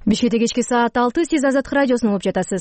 Бишкекте кечки саат 6, сиз Азаттык радиосун угуп жатасыз.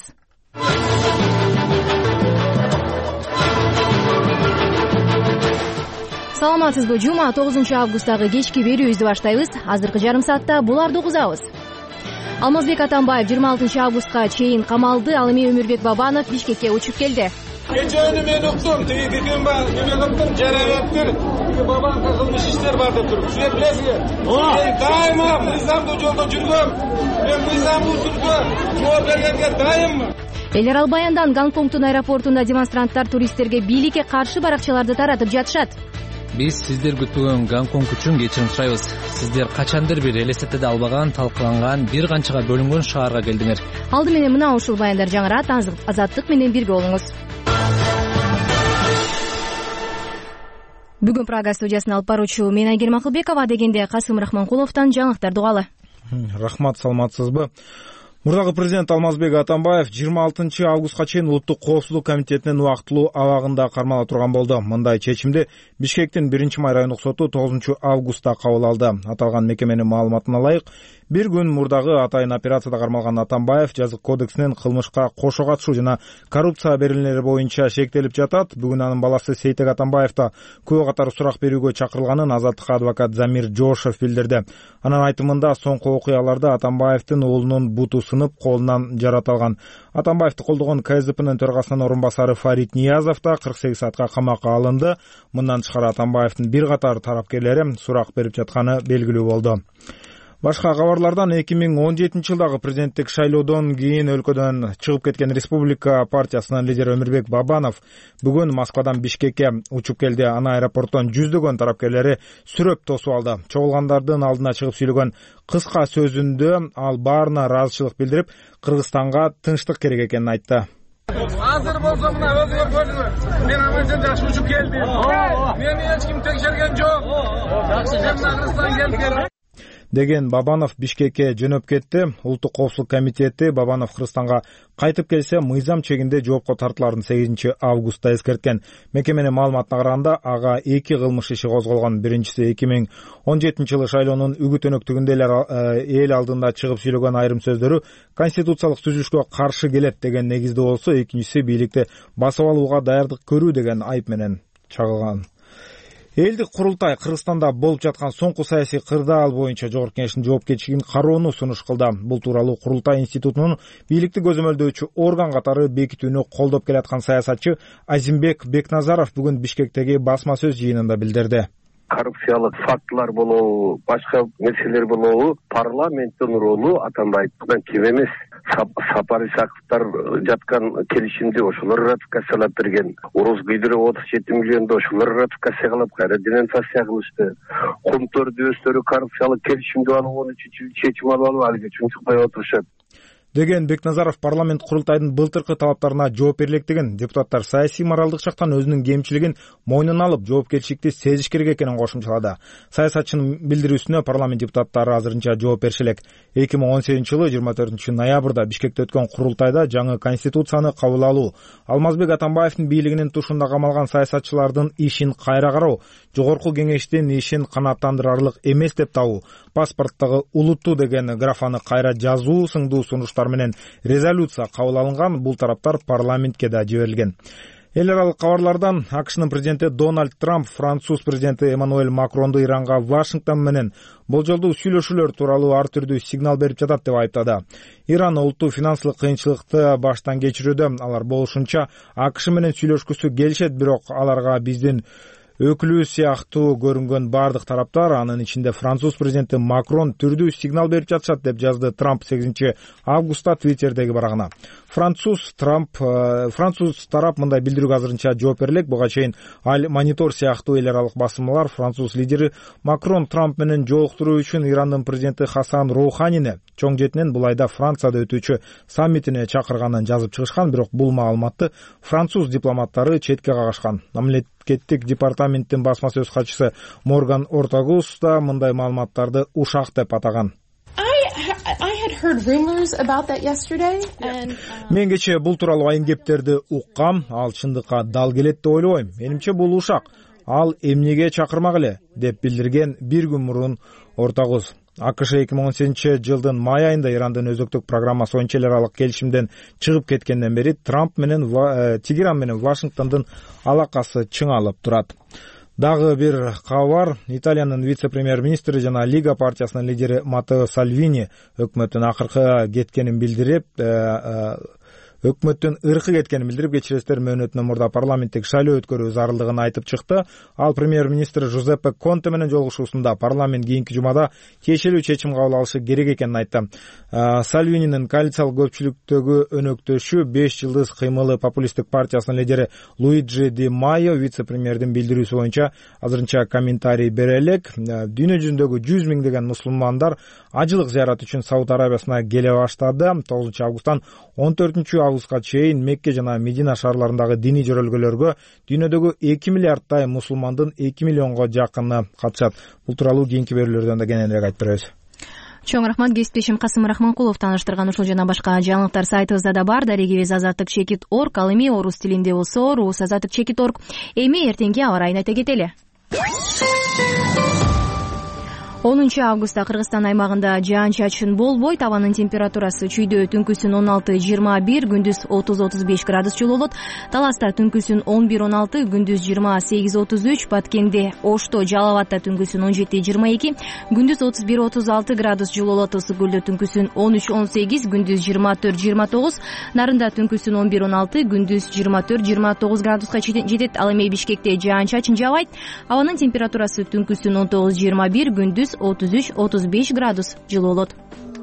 Саламатсызбы? Жума 9-августтагы кечки берүүбүздү баштайбыз. Азыркы жарым саатта буларды угузабыз. Алмазбек Атамбаев 26-августка чейин камалды. Ал эми Өмүрбек Бабанов Бишкекке учуп келди. Кечени мен уктум, тиги мен уктум, жарааттыр. Бабанга кылмыш иштер бар деп туруп. Сиз билесизби? Мен дайыма мыйзамдуу жолдо жүргөм. Мен мыйзамдуу түрдө жооп бергенге дайыммын. Эл арал баяндан Гонконгдун аэропортунда демонстранттар туристтерге бийликке каршы баракчаларды таратып жатышат. Биз сиздер күтпөгөн Гонконг үчүн кечирим сурайбыз. Сиздер качандыр бир элестетиде албаган, талкаланган, бир канчага бөлүнгөн шаарга келдиңер. Алды менен мына ушул баяндар жаңырат. Азаттык менен бирге болуңуз. Бүгүн Прага студиясын алып баруучу мен Айгерим Акылбекова, дегенде Касым Рахманкуловдон жаңылыктар угалы. Рахмат, саламатсызбы? Мурдагы президент Алмазбек Атамбаев 26 августка чейин Улуттук коопсуздук комитетинин убактылуу абагында кармала турган болду. Мындай чечимди Бишкектин 1-май райондук соту 9 августта кабыл алды. Аталган мекеменин маалыматына ылайык, бир күн мурдагы атайын операцияда кармалган Атамбаев жазык кодексинин кылмышка кошо катышуу жана коррупция берилмелери боюнча шектелип жатат. Бүгүн анын баласы Сейтек Атамбаев да күбө катары сурак берүүгө чакырылганын Азаттыкка адвокат Замир Жошев билдирди. Анын айтымында соңку окуяларда Атамбаевдин уулунун буту сынып, колунан жарат алган. Атамбаевди колдогон КСДПнын төрагасынын орун басары Фарид Ниязов да 48 саатка камакка алынды. Мындан тышкары Атамбаевдин бир катар тарапкерлери сурак берип жатканы белгилүү болду. Башка кабарлардан 2017 жылдагы президенттик шайлоодон кийин өлкөдөн чыгып кеткен Республика партиясынын лидери Өмүрбек Бабанов бүгүн Москвадан Бишкекке учуп келди. Аны аэропорттон жүздөгөн тарапкерлери сүрөп тосуп алды. Чогулгандардын алдына чыгып сүйлөгөн кыска сөзүндө ал баарына ыраазычылык билдирип, Кыргызстанга тынчтык керек экенин айтты. Азыр болсо мына өзүңөр көрдүңөр. Мен аман жакшы учуп келдим. Мени эч ким текшерген жок. Жакшы Кыргызстан келди деген Бабанов Бишкекке жөнөп кетти. Улуттук коопсуздук комитети Бабанов Кыргызстанга кайтып келсе мыйзам чегинде жоопко тартыларын 8 августта эскерткен. Мекеменин маалыматына караганда ага 2 кылмыш иши козголгон. Биринчиси 2017 жылы шайлоонун үгүт өнөктүгүндө эл алдында чыгып сүйлөгөн айрым сөздөрү конституциялык түзүлүшкө каршы келет деген негизде болсо, экинчиси бийликти басып алууга даярдык көрүү деген айып менен чагылган. Элдик курултай Кыргызстанда болуп жаткан соңку саясий кырдаал боюнча Жогорку Кеңештин жоопкерчилигин кароону сунуш кылды. Бул тууралуу Курултай институтунун бийликти көзөмөлдөөчү орган катары бекитүүнү колдоп келаткан саясатчы Азимбек Бекназаров бүгүн Бишкектеги басма сөз жыйынында билдирди. Коррупциялык фактылар болобу, башка нерселер болобу, парламенттин ролу Атамбаевден кем эмес. Сапар Исаковдор жаткан келишимди ошолор ратификациялап берген. Орус гидро 37 миллионду ошолор ратификация кылып, кайра денонсация кылышты. Кумтөр дөстөрү коррупциялык келишимди алуу үчүн чечим алып алып чунчукпай отурушат. Деген Бекназаров парламент курултайдын былтыркы талаптарына жооп бере электигин, депутаттар саясий моралдык жактан өзүнүн кемчилигин мойнуна алып, жоопкерчиликти сезиш керек экенин кошумчалады. Саясатчынын билдирүүсүнө парламент депутаттары азырынча жооп бериши элек. 2018 жылы 24 ноябрда Бишкекте өткөн курултайда жаңы конституцияны кабыл алуу, Алмазбек Атамбаевдин бийлигинин тушунда камалган саясатчылардын ишин кайра кароо, Жогорку Кеңештин ишин канааттандырарлык эмес деп табуу, паспорттогу улуттуу деген графаны кайра жазуу сыңдуу сунуштар менен резолюция кабыл алынган. Бул тараптар парламентке да жиберилген. Эл аралык кабарлардан АКШнын президенти Дональд Трамп француз президенти Эммануэль Макронду Иранга Вашингтон менен болжолдуу сүйлөшүүлөр тууралуу ар түрдүү сигнал берип жатат деп айыптады. Иран улуттуу финансылык кыйынчылыкты баштан кечирүүдө. Алар болушунча АКШ менен сүйлөшкүсү келишет, бирок аларга биздин өкүлү сыяктуу көрүнгөн бардык тараптар, анын ичинде француз президенти Макрон түрдүү сигнал берип жатышат деп жазды Трамп 8 августта Твиттердеги барагына. Француз тарап мындай билдирүүгө азырынча жооп бере элек. Буга чейин Ал Монитор сыяктуу эл аралык басмалар француз лидери Макрон Трамп менен жолуктуруу үчүн Ирандын президенти Хасан Роуханини чоң жетинен бул айда Францияда өтүүчү саммитине чакырганын жазып чыгышкан, бирок бул маалыматты француз дипломаттары четке кагышкан. Мамлекеттик департаменттин басма сөз катчысы Морган Ортагус да мындай маалыматтарды ушак деп атаган. Мен кечээ бул тууралуу айын кептерди уккам, ал чындыкка дал келет деп ойлобойм. Менимче бул ушак. Ал эмнеге чакырмак эле деп билдирген бир күн мурун Ортагус. АКШ 2018-жылдын май айында Ирандын өзөктүк программасы боюнча эл аралык келишимден чыгып кеткенден бери Трамп менен Тегеран менен Вашингтондун алакасы чыңалып турат. Дагы бир кабар: Италиянын вице-премьер-министри жана Лига партиясынын лидери Маттео Сальвини өкмөттүн ыркы кеткенин билдирип, кечиресиздер, мөөнөтүнөн мурда парламенттик шайлоо өткөрүү зарылдыгын айтып чыкты. Ал премьер-министр Жузеппе Конте менен жолугушуусунда парламент кийинки жумада тиешелүү чечим кабыл алышы керек экенин айтты. Сальвининин коалициялык көпчүлүктөгү өнөктөшү 5 жылдыз кыймылы популисттик партиясынын лидери Луиджи Ди Майо вице-премьердин билдирүүсү боюнча азырынча комментарий бере элек. Дүйнө жүзүндөгү 100 миңдеген мусулмандар ажылык зыярат үчүн Сауд Арабиясына келе баштады. 9 августтан 14 августка чейин Мекке жана Медина шаарларындагы диний жөрөлгөлөргө дүйнөдөгү 2 миллиардтай мусулмандын 2 миллионго жакыны катышат. Бул тууралуу кийинки берүүлөрдөн да кененирээк айтып беребиз. Чоң рахмат. Кесиптешим Касым Рахманкулов тааныштырган ушул жана башка жаңылыктар сайтыбызда да бар. Дарегибиз azattik.org, ал эми орус тилинде болсо rus.azattik.org. Эми эртеңки аба ырайын айта кетели. 10 августта Кыргызстан аймагында жаан-чачын болбойт. Абанын температурасы чүйдө түнкүсүн 16-21, күндүз 30-35 градус жылуу болот. Таласта түнкүсүн 11-16, күндүз 28-33, Баткенде, Ошто, Жалал Абадта түнкүсүн 17-22, күндүз 31-36 градус жылуу болот. Ысык көлдө түнкүсүн 13-18, күндүз 24-29, Нарында түнкүсүн 11-16, күндүз 24-29 градуска жетет. Ал эми Бишкекте жаан-чачын жаабайт. Абанын температурасы түнкүсүн 19-21, күндүз 33-35 градус жылуу болот.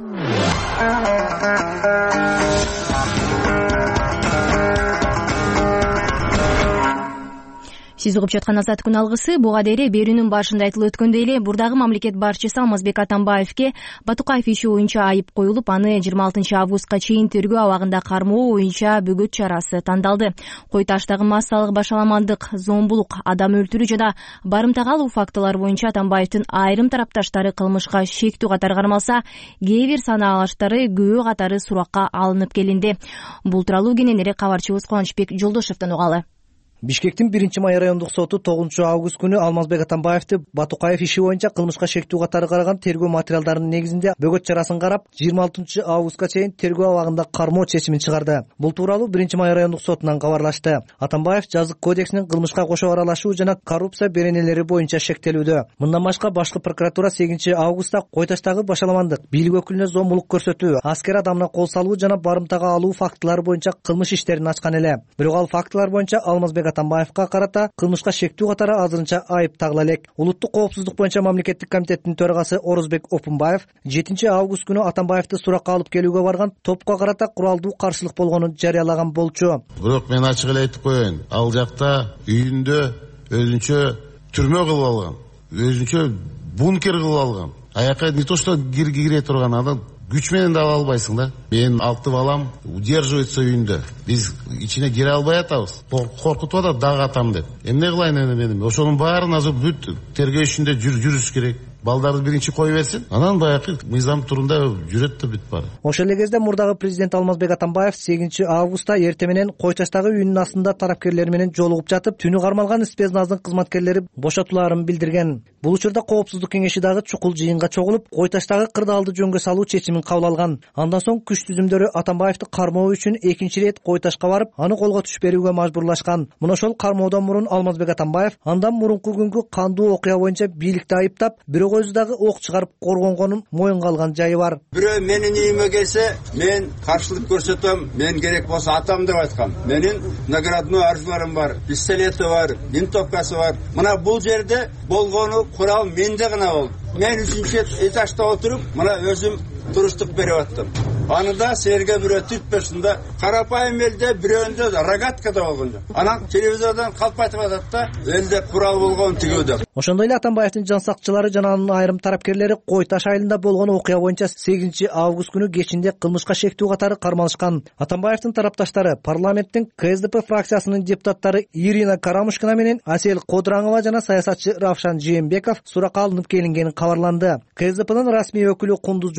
Сиз угуп жаткан Азаттык күн алгысы. Буга дейин берүүнүн башында айтылып өткөндөй эле бурдагы мамлекет башчысы Алмазбек Атамбаевке Батукаев иши боюнча айып коюлуп, аны 26 августка чейин тергөө абагында кармоо боюнча бөгөт чарасы тандалды. Кой таштагы массалык башаламандык, зомбулук, адам өлтүрүү жана барымтага алуу фактылары боюнча Атамбаевдин айрым тарапташтары кылмышка шектүү катары кармалса, кээ бир санаалаштары күбө катары суракка алынып келинди. Бул тууралуу кененирээк кабарчыбыз Кубанычбек Жолдошевдон угалы. Бишкектин 1 райондук соту 9 август күнү Алмазбек Атамбаевди Батукаев иши боюнча кылмышка шектүү катары караган тергөө материалдарынын негизинде бөгөт чарасын карап, 26 августка чейин тергөө абагында кармоо чечимин чыгарды. Бул тууралуу 1 райондук сотунан кабарлашты. Атамбаев жазык кодексинин кылмышка кошо аралашуу жана коррупция беренелери боюнча шектелүүдө. Мындан башка башкы прокуратура 8 августта Кой таштагы башаламандык, бийлик өкүлүнө зомбулук көрсөтүү, аскер адамына кол салуу жана барымтага алуу фактылары боюнча кылмыш иштерин ачкан эле. Бирок ал фактылар боюнча Алмазбек Атамбаевка карата кылмышка шектүү катары азырынча айып тагыла элек. Улуттук коопсуздук боюнча мамлекеттик комитеттин төрагасы Орозбек Опунбаев 7 август күнү Атамбаевди суракка алып келүүгө барган топко карата куралдуу каршылык болгонун жарыялаган болчу. Бирок мен ачык эле айтып коеюн, ал жакта үйүндө өзүнчө түрмө кылып алган, өзүнчө бункер кылып алган. Аяка не то что кире турган адам күч менен да ала албайсың да. Мен 6 балам удерживается үйүндө. Биз ичине кире албай атабыз. Коркутуп атат дагы атам деп. Эмне кылайын мен? Ошонун баарын азыр бүт тергөө ишинде жүрүш керек. Балдарды биринчи кой берсин, анан баягы мыйзам турунда жүрөт да бүт баары. Ошол эле кезде мурдагы президент Алмазбек Атамбаев 8 августта эртең менен Кой таштагы үйүнүн астында тараптерлер менен жолугуп жатып, түнү кармалган спецназдын кызматкерлери бошотулаарын билдирген. Бул учурда коопсуздук кеңеши дагы чукул жыйынга чогулуп, Кой таштагы кырдаалды жөнгө салуу чечимин кабыл алган. Андан соң күч түзүмдөрү Атамбаевди кармоо үчүн экинчи ирет Кой ташка барып, аны колго түшүп берүүгө мажбурлашкан. Мына ошол кармоодон мурун Алмазбек Атамбаев андан мурунку күнгү кандуу окуя боюнча бийликти айыптап, бирок өзү дагы ок чыгарып коргонгонун моюнга алган жайы бар. Бирөө менин үйүмө келсе, мен каршылык көрсөтөм, мен керек болсо атам деп айткам. Менин наградной оружиелерим бар, пистолети бар, винтовкасы бар. Мына бул жерде болгону курал менде гана болду. Мен 3-чү этажда отуруп, мына өзүм туруштук берип аттым. Аны да сэрге бирөө түртпөсүндө карапайым элде бирөөндө рогаткада болгон жок. Анан телевизордон калп айтып атат да, элде курал болгон тигүүдө. Ошондой эле Атамбаевдин жан сакчылары жана анын айрым тарапкерлери Кой таш айылында болгон окуя боюнча 8 август күнү кечинде кылмышка шектүү катары кармалышкан. Атамбаевдин тарапташтары парламенттин КСДП фракциясынын депутаттары Ирина Карамушкина менен Асель Кодураңова жана саясатчы Равшан Жээнбеков суракка алынып келингени кабарланды. КСДПнын расмий өкүлү Кундуз Жолдубаева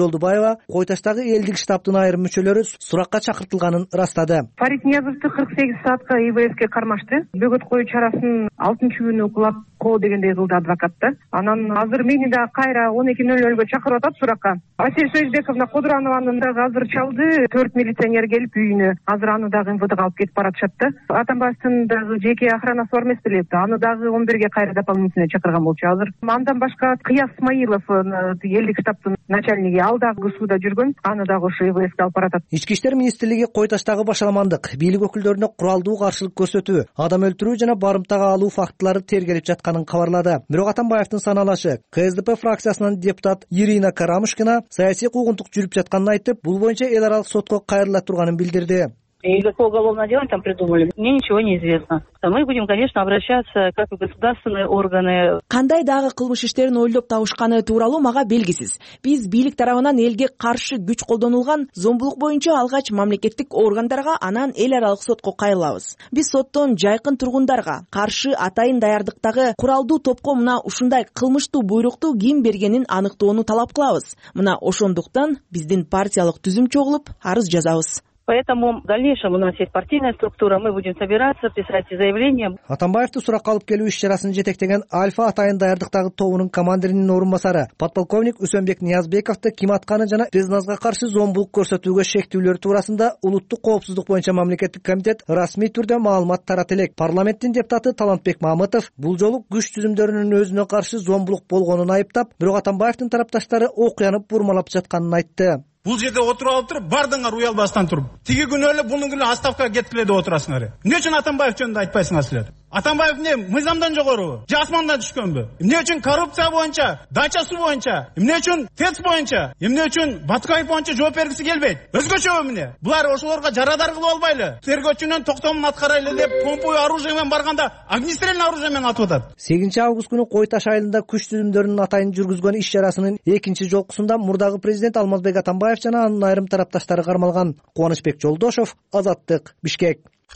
Атамбаева кой таштагы элдик штабтын айрым мүчөлөрү суракка чакыртылганын ырастады. Фарид Ниязовду 48 саатка ИВСке кармашты. Бөгөт коюу чарасын 6-күнү кулап коо дегендей кылды адвокатты. Анан азыр мени да кайра 12:00 чакырып атат суракка. Асель Союзбековна Кудуранованы дагы азыр чалды. 4 милиционер келип үйүнө. Азыр аны дагы МВДга алып кетип баратышат да. Атамбаевдин дагы жеке охранасы бар эмес беле. Аны дагы 11-ге кайра дополнительно чакырган болчу. Азыр андан башка Кыяз Исмаилов элдик штабтын начальниги ал дагы сууда жүргөн. Аны дагы ошо ИВСке алып баратат. Ички иштер министрлиги кой таштагы башаламандык, бийлик өкүлдөрүнө куралдуу каршылык көрсөтүү, адам өлтүрүү жана барымтага алуу фактылары тергелип жатканын кабарлады. Бирок Атамбаевдин саналашы КСДП фракциясынын депутат Ирина Карамушкина саясий куугунтук жүрүп жатканын айтып, бул боюнча эл аралык сотко кайрыла турганын билдирди. И какое уголовное дело там придумали, мне ничего не известно. Мы будем, конечно, обращаться как в государственные органы. Кандай дагы кылмыш иштерин ойлоп табышканы тууралуу мага белгисиз. Биз бийлик тарабынан элге каршы күч колдонулган зомбулук боюнча алгач мамлекеттик органдарга, анан эл аралык сотко кайрылабыз. Биз соттон жайкын тургундарга каршы атайын даярдыктагы куралдуу топко мына ушундай кылмыштуу буйрукту ким бергенин аныктоону талап кылабыз. Мына ошондуктан биздин партиялык түзүм чогулуп арыз жазабыз. Поэтому в дальнейшем у нас есть партийная структура, мы будем собираться, писать заявления. Атамбаевду суракка алып келүү иш-чарасын жетектеген Альфа атайын даярдыктагы тобунун командиринин орун басары подполковник Үсөнбек Ниязбековду ким атканы жана спецназга каршы зомбулук көрсөтүүгө шектүүлөр туурасында улуттук коопсуздук боюнча мамлекеттик комитет расмий түрдө маалымат тарата элек. Парламенттин депутаты Талантбек Мамытов бул жолу күч түзүмдөрүнүн өзүнө каршы зомбулук болгонун айыптап, бирок Атамбаевдин тарапташтары окуяны бурмалап жатканын айтты. Бул жерде отуруп алып туруп, бардыңар уялбастан туруп. Тиги күнү эле бунун күнү отставкага кеткиле деп отурасыңар. Эмне үчүн Атамбаев жөнүндө айтпайсыңар силер? Атамбаев эмне мыйзамдан жогорубу? Же асмандан түшкөнбү? Эмне үчүн коррупция боюнча, дача суу боюнча, эмне үчүн ТЭЦ боюнча, эмне үчүн Баткаев боюнча жооп бергиси келбейт? Өзгөчөбү эмне? Булар ошолорго жарадар кылып албайлы. Тергөөчүнүн токтомун аткарайлы деп помповый оружие менен барганда огнестрельный оружие менен атып атат. 8-август күнү Кой Таш айылында күч түзүмдөрүнүн атайын жүргүзгөн иш-чарасынын экинчи жолкусунда мурдагы президент Алмазбек Атамбаев жана анын айрым тарапташтары кармалган. Кубанычбек Жолдошов, Азаттык, Бишкек.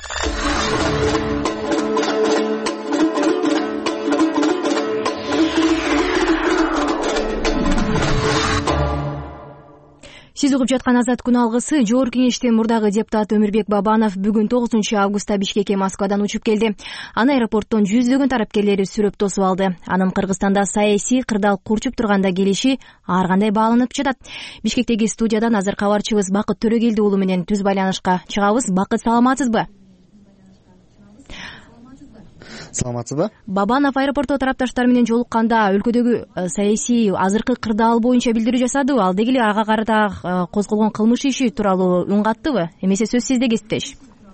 Сиз угуп жаткан Азат күн алгысы. Жогорку Кеңештин мурдагы депутаты Өмүрбек Бабанов бүгүн 9-августта Бишкекке Москвадан учуп келди. Аны аэропорттон жүздөгөн тарапкерлери сүрөп тосуп алды. Анын Кыргызстанда саясий кырдаал курчуп турганда келиши ар кандай бааланып жатат. Бишкектеги студиядан азыр кабарчыбыз Бакыт Төрөгелди уулу менен түз байланышка чыгабыз. Бакыт, саламатсызбы? Саламатсызбы? Бабанов аэропортто тарапташтар менен жолукканда өлкөдөгү саясий азыркы кырдаал боюнча билдирүү жасадыбы? Ал дегеле ага карата козголгон кылмыш иши тууралуу үн каттыбы? Эмесе сөз сизде, кесиптеш.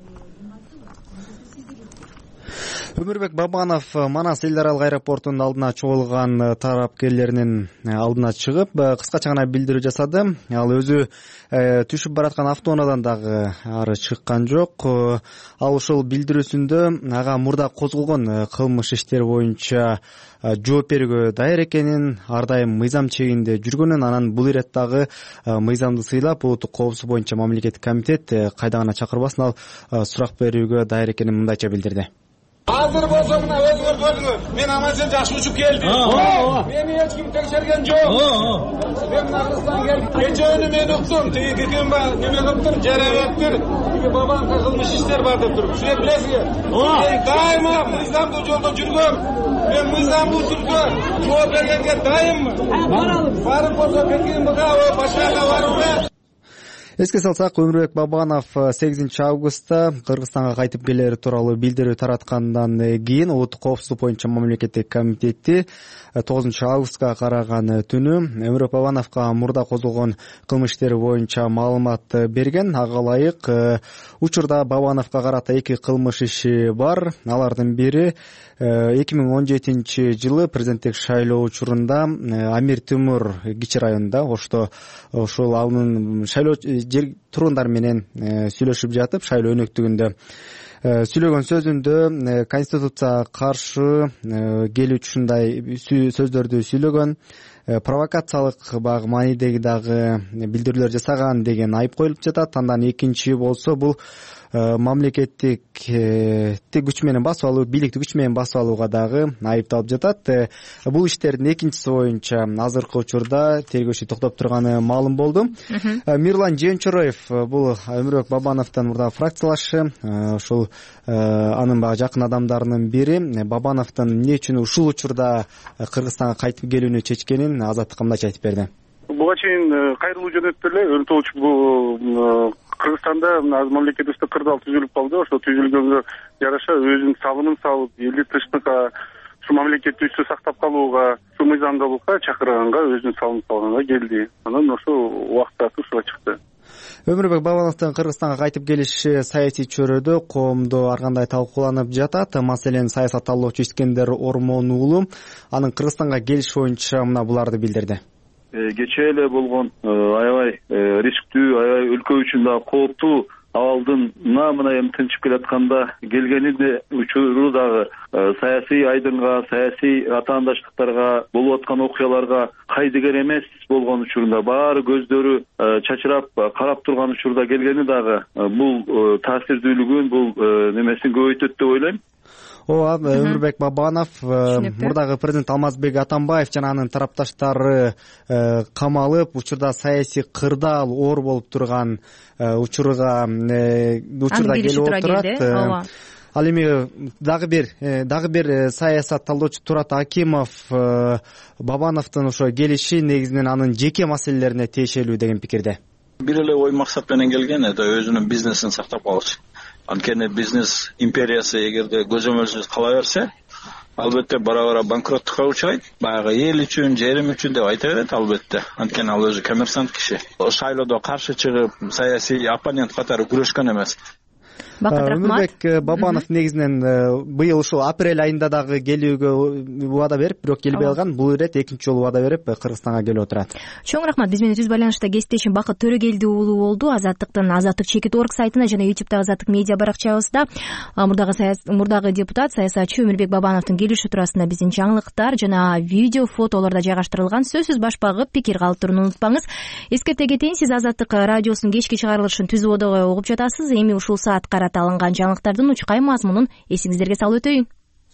Өмүрбек Бабанов Манас эл аралык аэропортунун алдына чогулган тарапкерлеринин алдына чыгып, кыскача гана билдирүү жасады. Ал өзү түшүп бараткан автоунаадан дагы ары чыккан жок. Ал ошол билдирүүсүндө ага мурда козголгон кылмыш иштер боюнча жооп берүүгө даяр экенин, ар дайым мыйзам чегинде жүргөнүн, анан бул иреттагы мыйзамды сыйлап улуттук коопсуздук боюнча мамлекеттик комитет кайда гана чакырбасын, ал сурак берүүгө даяр экенин мындайча билдирди. Азыр болсо мына өзүңөр мен аман-эсен жакшы учуп келдим. Мени эч ким текшерген жок. Мен Кыргызстан келдим. Кечөөнү мен уктум, тиги кикемба неме кылыптыр, жарааттыр. Тиги бабанка кылмыш иштер бар деп туруп. Сиз билесизби? Мен дайыма мыйзамдуу жолдо жүргөм. Мен мыйзамдуу түрдө жооп бергенге дайыммын. Барып болсо кеткен буга башкага барууга. Эске салсак, Өмүрбек Бабанов 8-августта Кыргызстанга кайтып келери тууралуу билдирүү тараткандан кийин улуттук коопсуздук боюнча мамлекеттик комитети 9-августка караган түнү Өмүрбек Бабановго мурда козголгон кылмыш иштери боюнча маалымат берген. Ага ылайык учурда Бабановго карата 2 кылмыш иши бар. Алардын бири 2017 жылы президенттик шайлоо учурунда Амир Темур кичи районунда, ошол анын шайлоо тургундар менен сүйлөшүп жатып, шайлоо өнөктүгүндө сүйлөгөн сөзүндө конституцияга каршы келүүчү ушундай сөздөрдү сүйлөгөн. провокациялык баягы маанидеги дагы билдирүүлөр жасаган деген айып коюлуп жатат. Андан экинчи болсо бул мамлекеттик күч менен басып алуу, бийликти күч менен басып алууга дагы айыпталып жатат. Бул иштердин экинчиси боюнча азыркы учурда тергөө иши токтоп турганы маалым болду. Мирлан Жеөнчороев бул Өмүрбек Бабановдун мурдагы фракциялашы, ушул анын баягы жакын адамдарынын бири. Бабановдун эмне үчүн ушул учурда Кыргызстанга кайтып келүүнү чечкенин Азаттыкка мындайча айтып берди. Буга чейин кайрылуу жөнөттү эле өнтолчу бул Кыргызстанда мамлекетибизде кырдаал түзүлүп калды. Ошо түзүлгөнгө жараша өзүнүн салымын салып, элди тынчтыкка, ушу мамлекеттүүлүктү сактап калууга, ушу мыйзамдуулукка чакырганга, өзүнүн салымын салганга келди. Анан ошо убактысы ушуга чыкты. Өмүрбек Бабановдун Кыргызстанга кайтып келиши саясий чөйрөдө коомдо ар кандай талкууланып жатат. Маселен, саясат талоочу Искендер Ормон уулу анын Кыргызстанга келиш боюнча мына буларды билдирди. Кечээ эле болгон аябай рисктүү, аябай өлкө үчүн дагы кооптуу абалдын мына эми тынчып келатканда келгени учуру дагы саясий айдынга, саясий атаандаштыктарга, болуп аткан окуяларга кайдыгер эмес болгон учурунда, баары көздөрү чачырап карап турган учурда келгени дагы бул таасирдүүлүгүн, бул немесин көбөйтөт деп ойлойм. Ооба, Өмүрбек Бабанов, мурдагы президент Алмазбек Атамбаев жана анын тарапташтары камалып, учурда саясий кырдаал оор болуп турган учурда келип отурат. Ал эми дагы бир саясат талоочу Турат Акимов Бабановдун ошо келиши негизинен анын жеке маселелерине тиешелүү деген пикирде. Бир эле ой максат менен келген, это өзүнүн бизнесин сактап калыш. Анткени бизнес империясы эгерде көзөмөлсүз кала берсе, албетте бара-бара банкроттукка учурайт. Баягы эл үчүн, жерим үчүн деп айта берет албетте. Анткени ал өзү коммерсант киши. Шайлоодо каршы чыгып, саясий оппонент катары күрөшкөн эмес. Өмүрбек Бабанов негизинен быйыл ушул апрель айында дагы келүүгө убада берип, бирок келбей калган. Бул ирет экинчи жолу убада берип Кыргызстанга келип отурат. Чоң рахмат. Биз менен түз байланышта кесиптешим Бакыт Төрөгелди уулу болду. Азаттыктын Азаттык чекит орг сайтына жана YouTube'да Азаттык медиа баракчабызда мурдагы депутат, саясатчы Өмүрбек Бабановдун келиши туурасында биздин жаңылыктар жана видео, фотолор да жайгаштырылган. Сөзсүз баш багып, пикир калтырууну унутпаңыз. Эскерте кетейин, сиз Азаттык радиосунун кечки чыгарылышын түз ободого угуп жатасыз. Эми ушул саатка алынган жаңылыктардын учкай мазмунун эсиңиздерге салып өтөйүн.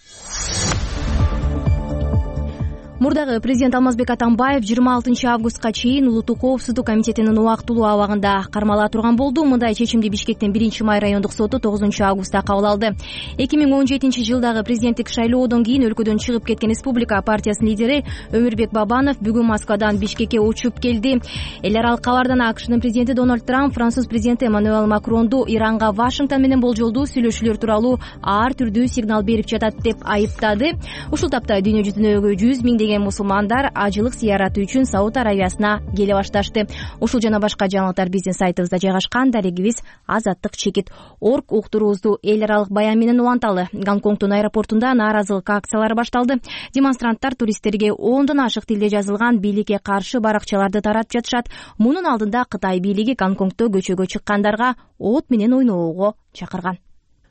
Мурдагы президент Алмазбек Атамбаев 26 августка чейин Улуттук коопсуздук комитетинин убактылуу абагында кармала турган болду. Мындай чечимди Бишкектин 1-май райондук соту 9 августта кабыл алды. 2017 жылдагы президенттик шайлоодон кийин өлкөдөн чыгып кеткен Республика партиясынын лидери Өмүрбек Бабанов бүгүн Москвадан Бишкекке учуп келди. Эл аралык кабардан АКШнын президенти Дональд Трамп француз президенти Эммануэль Макронду Иранга Вашингтон менен болжолдуу сүйлөшүүлөр тууралуу ар түрдүү сигнал берип жатат деп айыптады. Ушул тапта дүйнө жүзүндөгү 100 миңдеген мусулмандар ажылык зыяраты үчүн Сауд Арабиясына келе башташты. Ушул жана башка жаңылыктар биздин сайтыбызда жайгашкан. Дарегибиз Азаттык чекит орг уктуруубузду эл аралык баян менен уланталы. Гонконгдун аэропортунда нааразылык акциялары башталды. Демонстранттар туристтерге 10дон ашык тилде жазылган бийликке каршы баракчаларды таратып жатышат. Мунун алдында Кытай бийлиги Гонконгдо көчөгө чыккандарга от менен ойноого чакырган.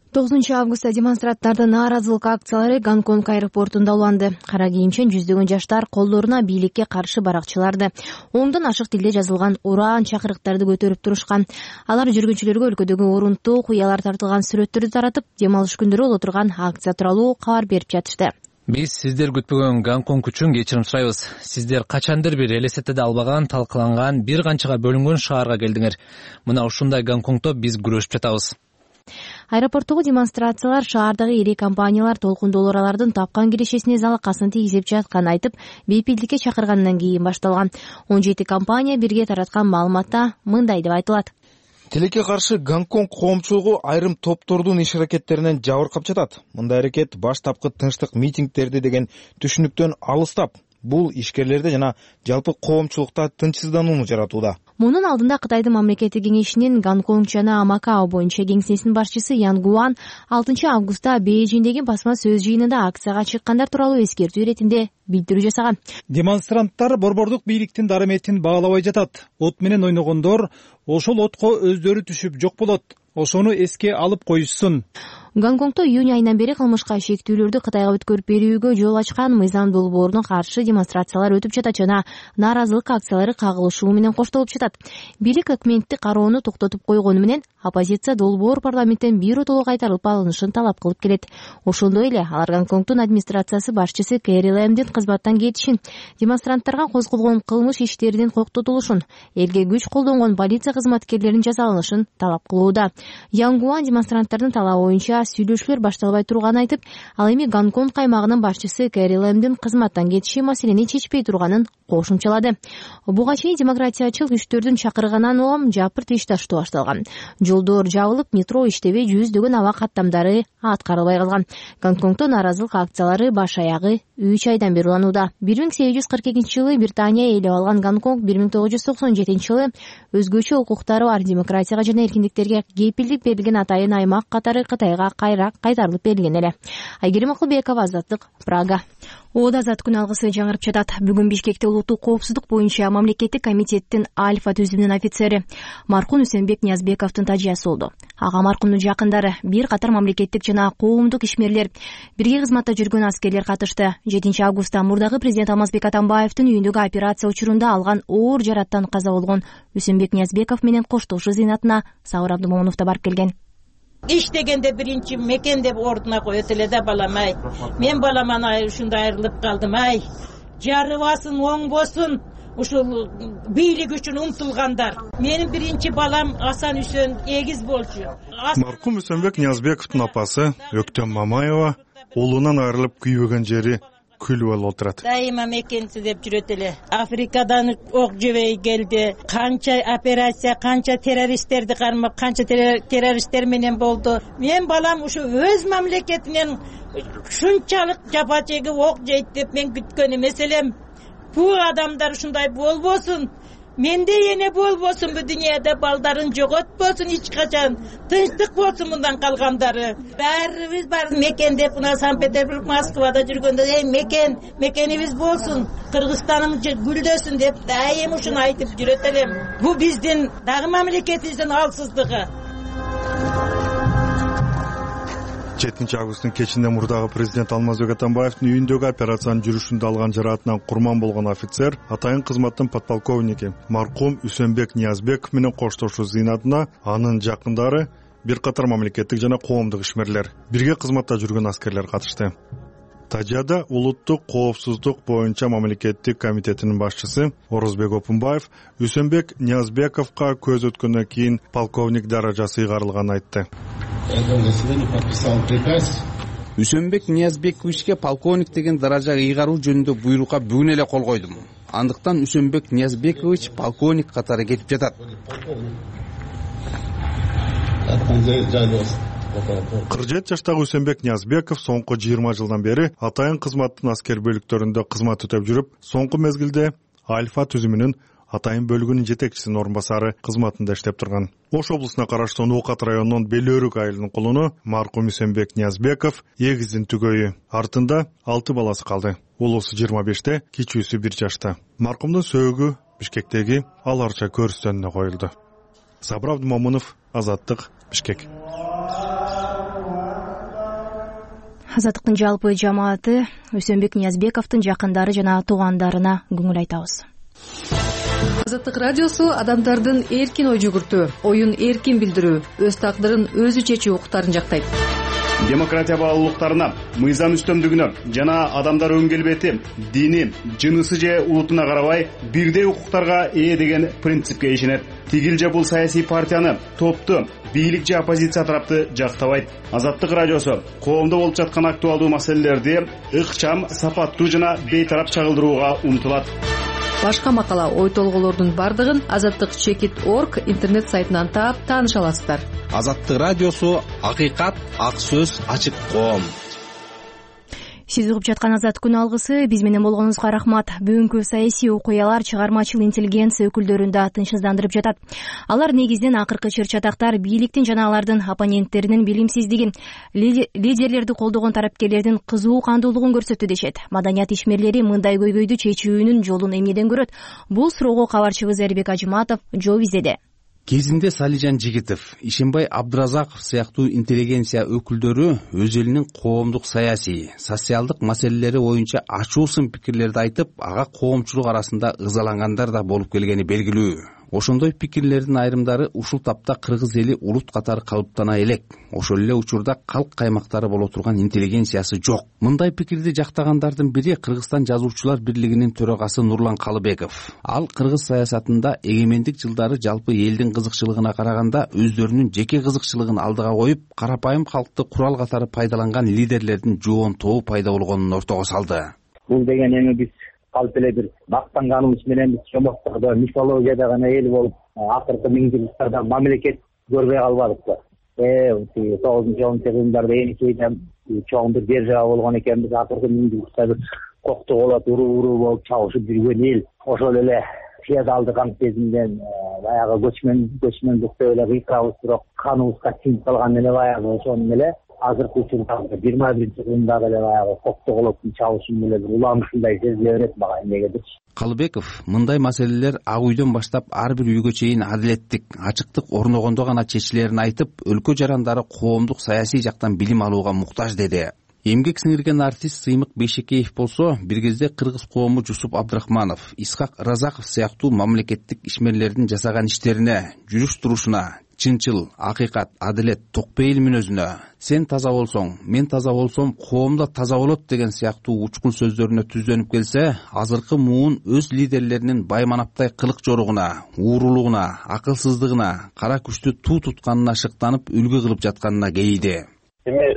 9 августта демонстранттардын нааразылык акциялары Гонконг аэропортунда уланды. Кара кийимчен жүздөгөн жаштар колдоруна бийликке каршы баракчаларды, 10дон ашык тилде жазылган ураан чакырыктарды көтөрүп турушкан. Алар жүргүнчүлөргө өлкөдөгү орунтуу куялар тартылган сүрөттөрдү таратып, дем алыш күндөрү боло турган акция тууралуу кабар берип жатышты. Биз сиздер күтпөгөн Гонконг үчүн кечирим сурайбыз. Сиздер качандыр бир элестетиде албаган, талкыланган, бир канчага бөлүнгөн шаарга келдиңер. Мына ушундай Гонконгдо биз күрөшүп жатабыз. Аэропорттогу демонстрациялар шаардагы ири компаниялар толкундуу алардын тапкан кирешесине залакасын тийгизип жатканын айтып, бейпилдикке чакыргандан кийин башталган. 17 компания бирге тараткан маалыматта мындай деп айтылат. Тилекке каршы Гонконг коомчулугу айрым топтордун иш-аракеттеринен жабыркап жатат. Мындай аракет баштапкы тынчтык митингдерди деген түшүнүктөн алыстап, бул ишкерлерде жана жалпы коомчулукта тынчсызданууну жаратууда. Мунун алдында Кытайдын мамлекеттик кеңешинин Гонконг жана Макао боюнча кеңсесинин башчысы Ян Гуан 6 августта Бейжиңдеги басма сөз жыйынында акцияга чыккандар тууралуу эскертүү иретинде билдирүү жасаган. Демонстранттар борбордук бийликтин дараметин баалабай жатат. От менен ойногондор ошол отко өздөрү түшүп жок болот. Ошону эске алып коюшсун. Гонконгдо июнь айынан бери кылмышка шектүүлөрдү Кытайга өткөрүп берүүгө жол ачкан мыйзам долбооруна каршы демонстрациялар өтүп жатат жана нааразылык акциялары кагылышуу менен коштолуп жатат. Бийлик өкмөттүк кароону токтотуп койгону менен оппозиция долбоор парламенттен биротоло кайтарылып алынышын талап кылып келет. Ошондой эле алар Гонконгдун администрациясы башчысы Кэри Лэмдин кызматтан кетишин, демонстранттарга козголгон кылмыш иштеринин токтотулушун, элге күч колдонгон полиция кызматкерлеринин жазаланышын талап кылууда. Янгуан демонстранттардын талабы боюнча сүйлөшүүлөр башталбай турганын айтып, ал эми Гонконг аймагынын башчысы Кэри Лэмдин кызматтан кетиши маселени чечпей турганын кошумчалады. Буга чейин демократиячыл күчтөрдүн чакырганынан улам жапырт иш таштоо башталган. Жолдор жабылып, метро иштебей, жүздөгөн аба каттамдары аткарылбай калган. Гонконгдо нааразылык акциялары баш аягы 3 айдан бери уланууда. 1842-жылы Британия ээлеп алган Гонконг 1997-жылы өзгөчө укуктары бар демократияга жана эркиндиктерге кепилдик берилген атайын аймак катары Кытайга кайтарылып берилген эле. Айгерим Акылбекова, Азаттык, Прага. Оода Азат күн алгысы жаңырып жатат. Бүгүн Бишкекте улуттук коопсуздук боюнча мамлекеттик комитеттин Альфа түзүмүнүн офицери маркум Үсөнбек Ниязбековдун тажыясы болду. Ага маркумдун жакындары, бир катар мамлекеттик жана коомдук ишмерлер, бирге кызматта жүргөн аскерлер катышты. 7 августта мурдагы президент Алмазбек Атамбаевдин үйүндөгү операция учурунда алган оор жараттан каза болгон Үсөнбек Ниязбеков менен коштошуу зыйнатына Сабыр Абдымомунов да барып келген. Иштегенде биринчи мекен деп ордуна коет эле да балам-ай. Мен баламан ушундай айрылып калдым-ай. Жарыбасын, оңбосун, ушул бийлик үчүн умтулгандар. Менин биринчи балам Асан Үсөн эгиз болчу. Маркум Үсөнбек Ниязбековдун апасы Өктөм Мамаева уулунан айрылып күйбөгөн жери күл болуп отурат. Дайыма мекенси деп жүрөт эле. Африкадан ок жебей келди. Канча операция, канча террористтерди кармап, канча террористтер менен болду. Мен балам ушу өз мамлекетинен ушунчалык жапа чегип ок жейт деп мен күткөн эмес элем. Бу адамдар ушундай болбосун. Менде эне болбосун, бу дүйнөдө балдарын жоготпосун эч качан. Тынчтык болсун мындан калгандары. Баарыбыз бар мекен деп мына Санкт-Петербург, Москвада жүргөндө мекенибиз болсун, Кыргызстаным гүлдөсүн деп дайым ушуну айтып жүрөт элем. Бу биздин дагы мамлекетибиздин алсыздыгы. 7 августтун кечинде мурдагы президент Алмазбек Атамбаевдин үйүндөгү операциянын жүрүшүндө алган жараатынан курман болгон офицер атайын кызматтын подполковники маркум Үсөнбек Ниязбеков менен коштошуу зыйнатына анын жакындары, бир катар мамлекеттик жана коомдук ишмерлер, бирге кызматта жүргөн аскерлер катышты. Тажияда улуттук коопсуздук боюнча мамлекеттик комитетинин башчысы Орозбек Опунбаев Үсөнбек Ниязбековго көз өткөндөн кийин полковник даражасы ыйгарылганын айтты. Үсөнбек Ниязбековичке полковник деген даражага ыйгаруу жөнүндө буйрукка бүгүн эле кол койдум. Андыктан Үсөнбек Ниязбекович полковник катары кетип жатат. 47 жаштагы Үсөнбек Ниязбеков соңку 20 жылдан бери атайын кызматтын аскер бөлүктөрүндө кызмат өтөп жүрүп, соңку мезгилде Альфа түзүмүнүн атайын бөлүгүнүн жетекчисинин орун басары кызматында иштеп турган. Ош облусуна караштуу Нуукат районунун Белөөрүк айылынын кулуну маркум Үсөнбек Ниязбеков эгиздин түгөйү. Артында 6 баласы калды. Улуусу 25те, кичүүсү 1 жашта. Маркумдун сөөгү Бишкектеги Аларча көрүстөнүнө коюлду. Сабыр Абдымомунов, Азаттык, Бишкек. Азаттыктын жалпы жамааты Үсөнбек Ниязбековдун жакындары жана туугандарына көңүл айтабыз. Азаттык радиосу адамдардын эркин ой жүгүртүү, оюн эркин билдирүү, өз тагдырын өзү чечүү укуктарын жактайт. Демократия баалуулуктарына, мыйзам үстөмдүгүнө жана адамдар өн келбети, дини, жынысы же улутуна карабай бирдей укуктарга ээ деген принципке ишенет. Тигил же бул саясий партияны, топту, бийлик же оппозиция тарапты жактабайт. Азаттык радиосу коомдо болуп жаткан актуалдуу маселелерди ыкчам, сапаттуу жана бейтарап чагылдырууга умтулат. Башка макала, ой толголордун бардыгын azattik.org интернет сайтынан таап тааныша аласыздар. Азаттык радиосу акыйкат, ак сөз, ачык коом. Сиз угуп жаткан Азат күн алгысы, биз менен болгонуңузга рахмат. Бүгүнкү саясий окуялар чыгармачыл интеллигенция өкүлдөрүн да тынчсыздандырып жатат. Алар негизинен акыркы чыр-чатактар бийликтин жана алардын оппоненттеринин билимсиздигин, лидерлерди колдогон тарапкерлердин кызуу кандуулугун көрсөттү дешет. Маданият ишмерлери мындай көйгөйдү чечүүнүн жолун эмнеден көрөт? Бул суроого кабарчыбыз Эрбек Ажыматов жооп издеди. Кезинде Салижан Жигитов, Ишенбай Абдыразаков сыяктуу интеллигенция өкүлдөрү өз элинин коомдук саясий, социалдык маселелери боюнча ачуу сын пикирлерди айтып, ага коомчулук арасында ызалангандар да болуп келгени белгилүү. Ошондой пикирлердин айрымдары ушул тапта кыргыз эли улут катары калыптана элек. Ошол эле учурда калк каймактары боло турган интеллигенциясы жок. Мындай пикирди жактагандардын бири Кыргызстан жазуучулар бирлигинин төрагасы Нурлан Калыбеков. Ал кыргыз саясатында эгемендик жылдары жалпы элдин кызыкчылыгына караганда өздөрүнүн жеке кызыкчылыгын алдыга коюп, карапайым калкты курал катары пайдаланган лидерлердин жоон тобу пайда болгонун ортого салды. Бул деген эми биз калп эле бир мактанганыбыз менен биз чомоктордо мифологияда гана эл болуп, акыркы миңжылдыктарда мамлекет көрбөй калбадыкпы. 9-10 кылымдарда эникейде чоң бир держава болгон экенбиз, акыркы миңжылдыкта бир коктук болот, уруу болуп чабышып жүргөн эл. Ошол эле феодалдык ант кезинден баягы көчмөндүктө эле кыйкырабыз, бирок каныбызга сиңип калган эле баягы ошону эле азыркы учурда 21-кылымдагы эле баягы коктоголоттун чабышын эле бир уланышындай сезиле берет мага эмнегедирчи. Калыбеков мындай маселелер ак үйдөн баштап ар бир үйгө чейин адилеттик, ачыктык орногондо гана чечилерин айтып, өлкө жарандары коомдук саясий жактан билим алууга муктаж деди. Эмгек сиңирген артист Сыймык Бейшекеев болсо, бир кезде кыргыз коому Жусуп Абдрахманов, Исхак Разаков сыяктуу мамлекеттик ишмерлердин жасаган иштерине, жүрүш турушуна, чынчыл, акыйкат, адилет, токпейил мүнөзүнө, сен таза болсоң, мен таза болсом, коом да таза болот деген сыяктуу учкун сөздөрүнө түздөнүп келсе, азыркы муун өз лидерлеринин байманаптай кылык жоругуна, уурулугуна, акылсыздыгына, кара күчтү туу тутканына шыктанып үлгү кылып жатканына кейиди. Эми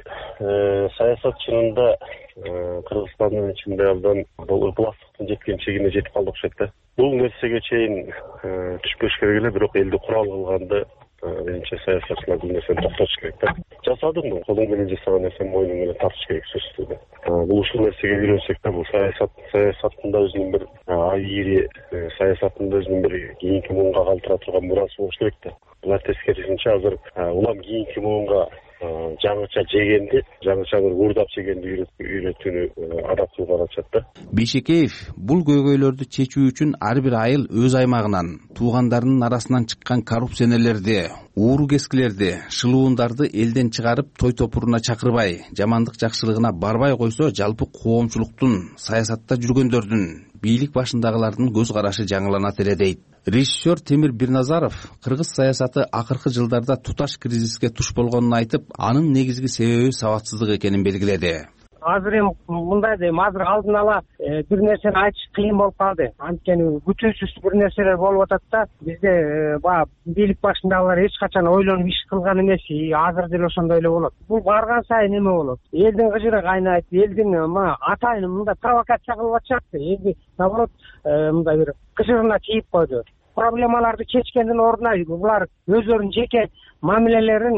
саясат чынында Кыргызстандын ичинде абдан бул ыкыластыктын жеткен чегине жетип калды окшойт да. Бул нерсеге чейин түшпөш керек эле, бирок элди курал кылганда менимче саясатчылар бул нерсени токтотуш керек да. Жасадым, колуң менен жасаган нерсени мойнуң менен тартыш керек сөзсүз. Бул ушул нерсеге үйрөнсек да, бул саясаттында өзүнүн бир айри, саясатында өзүнүн бир кийинки муунга калтыра турган мурасы болуш керек да. Булар тескерисинче азыр улам кийинки муунга жаңыча жегенди, жаңыча бир уурдап жегенди үйрөтүүнү адап кылып атышат да. Бейшекеев бул көйгөйлөрдү чечүү үчүн ар бир айыл өз аймагынан, туугандарынын арасынан чыккан коррупционерлерди, ууру кескилерди, шылуундарды элден чыгарып той топуруна чакырбай, жамандык жакшылыгына барбай койсо, жалпы коомчулуктун, саясатта жүргөндөрдүн, бийлик башындагылардын көз карашы жаңыланат эле дейт. Режиссер Темир Бирназаров кыргыз саясаты акыркы жылдарда туташ кризиске туш болгонун айтып, анын негизги себеби сабатсыздык экенин белгиледи. Азыр эми мындай дейм, азыр алдын ала бир нерсени айтыш кыйын болуп калды. Анткени күтүүсүз бир нерселер болуп атат да. Бизде баягы бийлик башындагылар эч качан ойлонуп иш кылган эмес, азыр деле ошондой эле болот. Бул барган сайын эме болот. Элдин кыжыры кайнайт, элдин атайын мындай провокация кылып атышат. Элди наоборот мындай бир кыжырына тийип койду. Проблемаларды чечкендин ордуна булар өздөрүнүн жеке мамилелери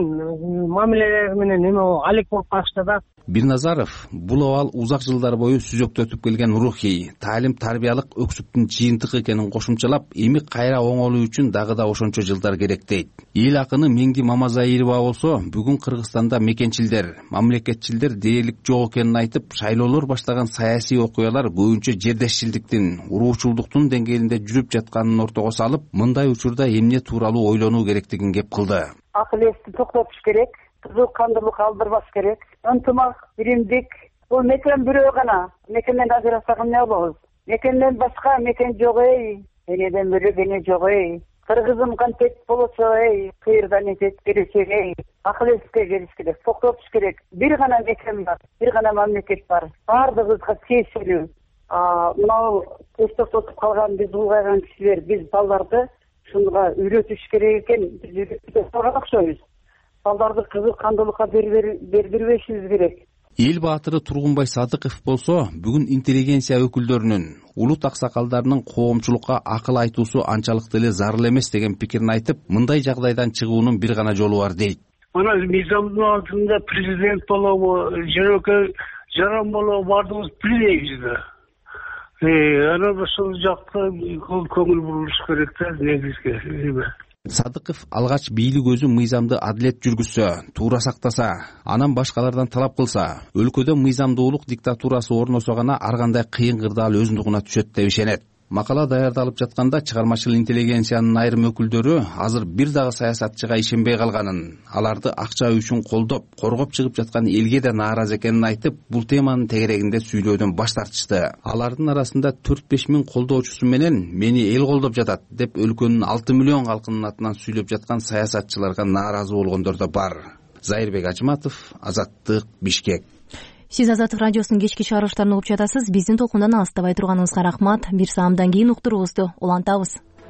менен эме алек болуп калышты да. Бирназаров бул абал узак жылдар бою сүзөктөтүп келген рухий, таалим-тарбиялык өксүптүн жыйынтыгы экенин кошумчалап, эми кайра оңолуу үчүн дагы да ошончо жылдар керек дейт. Эл акыны Меңди Мамазаирова болсо, бүгүн Кыргызстанда мекенчилдер, мамлекетчилдер дээрлик жок экенин айтып, шайлоолор баштаган саясий окуялар көбүнчө жердешчилдиктин, уруучулдуктун деңгээлинде жүрүп жатканын ортого салып, мындай учурда эмне тууралуу ойлонуу керектигин кеп кылды. Акыл эсти токтотуш керек, кызыл кандылык алдырбаш керек. Ынтымак, биримдик. Бул мекен бирөө гана. Мекенден ажырасак эмне болобуз? Мекенден башка мекен жок эй. Энеден бөлөк эне жок эй. Кыргызым контент болсо эй, кыйырдан этет берешек эй. Акыл эске келиш керек, токтотуш керек. Бир гана мекен бар, бир гана мамлекет бар. Бардыгыбызга тиешелүү. Мынау көз токтотуп калган биз улгайган кишилер, биз балдарды ушунга үйрөтүш керек экен. Биз үйрөтүп турган окшойбуз. Балдарды кызыл кандылыкка бербешибиз керек. Эл баатыры Тургунбай Садыков болсо, бүгүн интеллигенция өкүлдөрүнүн, улут аксакалдарынын коомчулукка акыл айтуусу анчалык деле зарыл эмес деген пикирин айтып, мындай жагдайдан чыгуунун бир гана жолу бар дейт. Мына мыйзамдын алдында президент болобу, жөнөкөй жаран болобу бардыгыбыз билебиз да. Анан ошол жакта көңүл бурулуш керек да, негизги. Садыков алгач бийлик өзү мыйзамды адилет жүргүзсө, туура сактаса, анан башкалардан талап кылса, өлкөдө мыйзамдуулук диктатурасы орносо гана ар кандай кыйын кырдаал өз нугуна түшөт деп ишенет. Макала даярдалып жатканда чыгармачыл интеллигенциянын айрым өкүлдөрү азыр бир дагы саясатчыга ишенбей калганын, аларды акча үчүн колдоп, коргоп чыгып жаткан элге да нааразы экенин айтып, бул теманын тегерегинде сүйлөөдөн баш тартышты. Алардын арасында 4-5 миң колдоочусу менен мени эл колдоп жатат деп өлкөнүн 6 миллион калкынын атынан сүйлөп жаткан саясатчыларга нааразы болгондор да бар. Зайырбек Ажыматов, Азаттык, Бишкек. Сиз Азаттык радиосунун кечки чыгарылыштарын угуп жатасыз. Биздин толкундан алыстабай турганыңызга рахмат. Бир саамдан кийин уктуруубузду улантабыз.